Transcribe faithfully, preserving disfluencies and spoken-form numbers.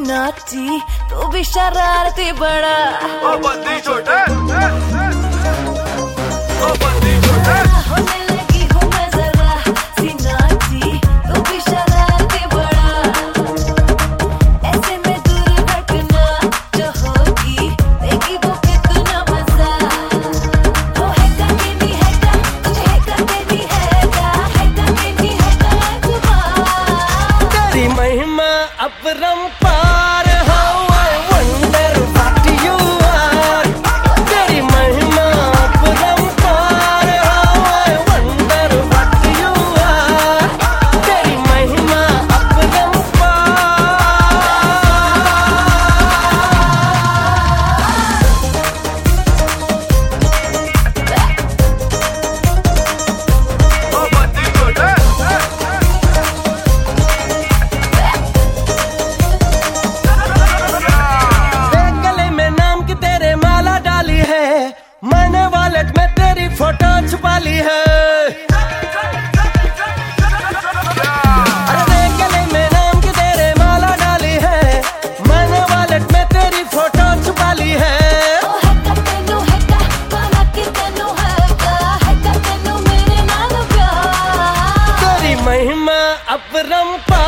नाची तू भी शरारती बड़ा। ओ बंदी छोटे, ओ बंदी छोटे। होने लगी हूँ मैं जरा सी नाची तू भी शरारती बड़ा। ऐसे में दूर भटकना जो होगी देगी वो कितना मजा। वो है का कि नहीं है का, तुझे है का कि नहीं है का, है का कि नहीं है का तुम्हारा। तेरी महिमा अपरंपार हो, I wonder what you are। तेरी महिमा अपरंपार हो, I wonder what you are। तेरी महिमा अपरंपार। ओ बंदी छोटे। मैंने वॉलेट में तेरी फोटो छुपा ली है। अरे गले में नाम की तेरे माला डाली है। मैंने वॉलेट में तेरी फोटो छुपा ली है। ओ है का तेनू है का पाना कि तेनू है का, है का तेनू मेरे नाल प्यार। तेरी महिमा अपरंपार।